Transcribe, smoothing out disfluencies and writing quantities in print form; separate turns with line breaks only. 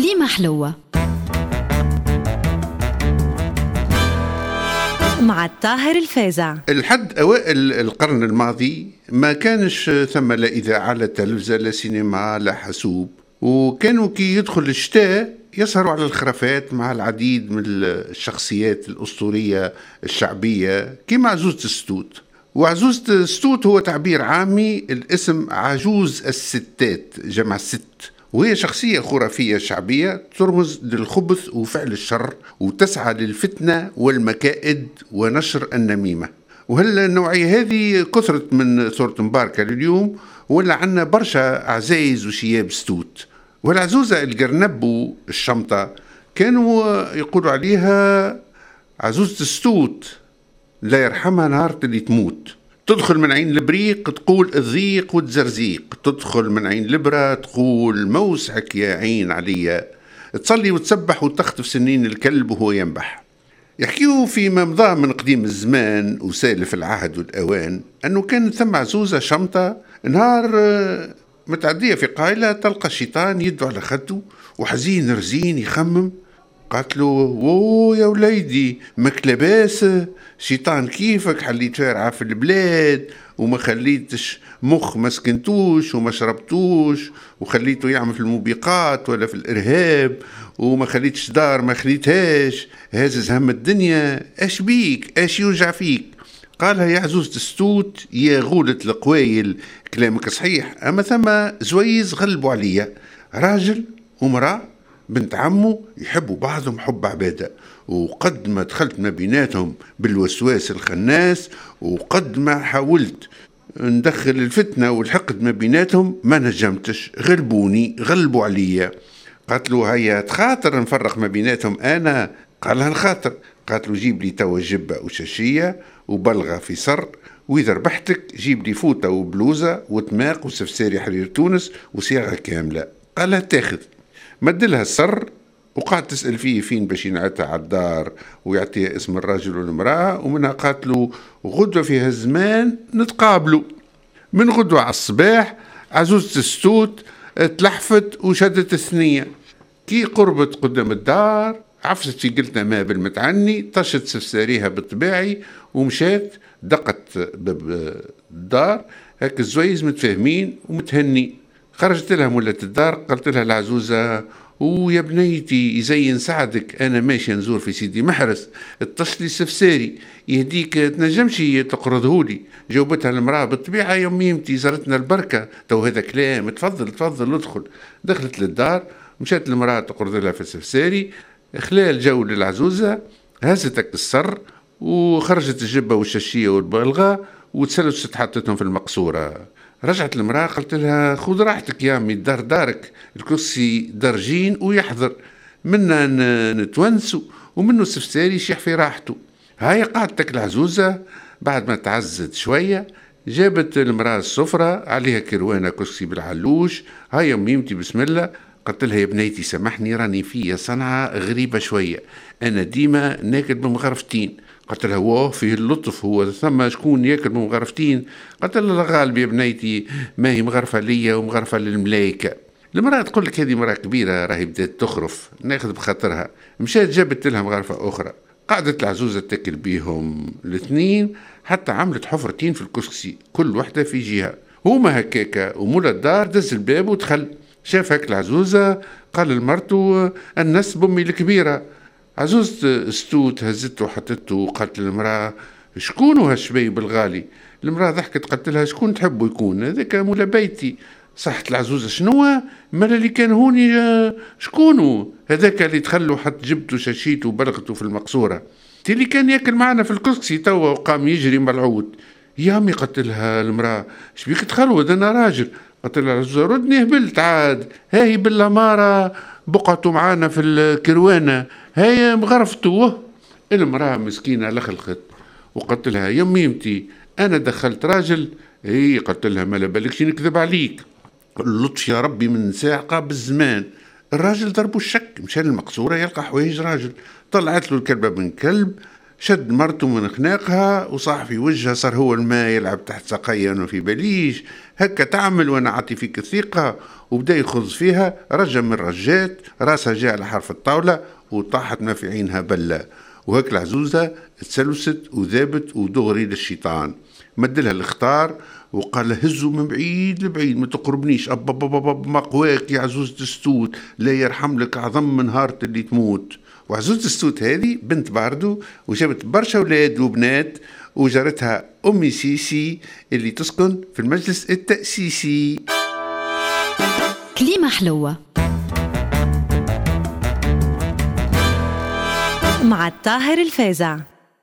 كليمة حلوة مع الطاهر الفازع.
الحد أوائل القرن الماضي ما كانش ثم لا إذاعة لا تلفزة لا سينما لا حاسوب، وكانوا كي يدخل الشتاء يسهروا على الخرافات مع العديد من الشخصيات الأسطورية الشعبية كما عزوزة الستوت. وعزوزة الستوت هو تعبير عامي الاسم عجوز الستات جمع ست، وهي شخصية خرافية شعبية ترمز للخبث وفعل الشر وتسعى للفتنة والمكائد ونشر النميمة. وهالنوعية هذه كثرت من ثورة مباركة لليوم، ولا عنا برشا عزايز وشياب ستوت. والعزوزة القرنب الشمطة كانوا يقولوا عليها عزوزة الستوت لا يرحمها نهار اللي تموت. تدخل من عين البريق تقول الضيق والتزرزيق، تدخل من عين البرة تقول موسعك يا عين عليا، تصلي وتسبح وتخطف سنين الكلب وهو ينبح. يحكيوا فيما مضى من قديم الزمان وسالف العهد والأوان أنه كان ثم عزوزة شمطة نهار متعدية في قايلة تلقى الشيطان يدعو على خده وحزين رزين يخمم. قالت له وو يا وليدي ماك لاباس، شيطان كيفك حليت فارعة في البلاد وما خليتش مخ ما سكنتوش وما شربتوش وخليته يعمل في الموبقات ولا في الإرهاب وما خليتش دار ما خليتهاش، هازز هم الدنيا اش بيك اش يوجع فيك. قالها يا عزوزة الستوت يا غولة القوايل كلامك صحيح، أما ثم زويز غلبوا عليا، راجل ومرأة بنت عمه يحبوا بعضهم حب عبادة، وقد ما دخلت ما بيناتهم بالوسواس الخناس وقد ما حاولت ندخل الفتنة والحقد ما بيناتهم ما نجمتش، غلبوني غلبوا عليا. قالت له هيا تخاطر نفرق ما بيناتهم أنا؟ قال لها نخاطر. قالت له جيب لي توا جبة وشاشية وبلغة في صر، وإذا ربحتك جيب لي فوطة وبلوزة وتماق وسفساري حرير تونس وصياغة كاملة. قال لها تاخذ. مدلها السر وقعد تسأل فيه فين باش ينعتها على الدار ويعطيها اسم الراجل والمرأة، ومنها قالت له غدوة في هالزمان نتقابلوا. من غدوة على الصباح عزوزة الستوت تلحفت وشدت الثنية، كي قربت قدام الدار عفست في قلتنا ما بالمتعني، طشت سفساريها بالطباعي ومشات دقت باب الدار. هك الزويز متفاهمين ومتهني. خرجت لها مولة الدار قلت لها العزوزة ويا بنيتي يزين سعدك أنا ماشي نزور في سيدي محرس، اتصلي سفساري يهديك تنجمشي تقرضهولي. جاوبتها المرأة بالطبيعة يا ميمتي زرتنا البركة تو هذا كلام، تفضل ادخل. دخلت للدار مشات المرأة تقرض لها في السفساري، خلال جو للعزوزة هزتك السر وخرجت الجبة والشاشية والبلغة وتسلست حطتهم في المقصورة. رجعت المرأة قلت لها خذ راحتك يا امي، الدار دارك، الكرسي درجين ويحضر منا نتونسوا ومنه السفساري يشيح في راحته. هاي قعدتك العزوزة بعد ما تعزت شوية جابت المرأة السفرة عليها كروانة كرسي بالعلوش. هاي يا ميمتي بسم الله. قلت لها يا بنيتي سامحني راني فيا صنعة غريبة شوية، أنا ديما ناكل بمغرفتين. قلت لها واه فيه اللطف، هو ثم شكون ياكل بمغرفتين؟ قلت لها غالب يا بنيتي ما هي مغرفة ليا ومغرفة للملايكة. المرأة تقول لك هذه مرأة كبيرة راهي بدأت تخرف ناخذ بخاطرها. مشات جابت لها مغرفة أخرى، قعدت العزوزة تاكل بيهم الاثنين حتى عملت حفرتين في الكرسي كل واحدة في جهة. هما هكاكا ومولا الدار دز الباب ودخل، شاف هك العزوزة قال لمرته الناس بأمي الكبيرة. عزوزة ستوت هزته وحطته وقالت للمرأة شكون هالشبيب الغالي؟ المرأة ضحكت قالت لها شكون تحبه يكون؟ هذاك مولا بيتي. صحت العزوزة شنو مالا اللي كان هوني شكونه هذاك اللي تخلوا حط جبته شاشيته وبلغته في المقصورة، اللي كان ياكل معنا في الكرسي توا وقام يجري ملعود. يا امي قلت لها المرأة شبيك تخلود انا راجل؟ قلت لها العزوزة ردني هبلت عاد، هاي بالأمارة بقعته معانا في الكروانة هاي مغرفته. المرأة مسكينة لخلقت وقلت لها يا ميمتي أنا دخلت راجل؟ هي قلت لها ما بالكش نكذب عليك، اللطف يا ربي من ساعة بالزمان. الراجل ضربوا الشك مشان المقصورة يلقى حوايج راجل، طلعت له الكلبة من كلب شد مرته من خناقها وصاح في وجهها، صار هو الماء يلعب تحت ساقيا وفي بليش هكا تعمل وانا عطي فيك الثقة. وبدا يخض فيها، رجع من رجات راسها جاء على حرف الطاولة وطاحت ما في عينها بلة. وهك العزوزة تسلست وذابت ودغري للشيطان، مدلها الاختار وقال له هزوا من بعيد لبعيد، ما تقربنيش، أب ما قواك يا عزوزة الستوت، لا يرحم لك عظم من نهار اللي تموت. وعزوزة الستوت هذه بنت باردو، وجابت برشا أولاد وبنات وجارتها أمي سيسي اللي تسكن في المجلس التأسيسي.
كليمة حلوة مع الطاهر الفازع.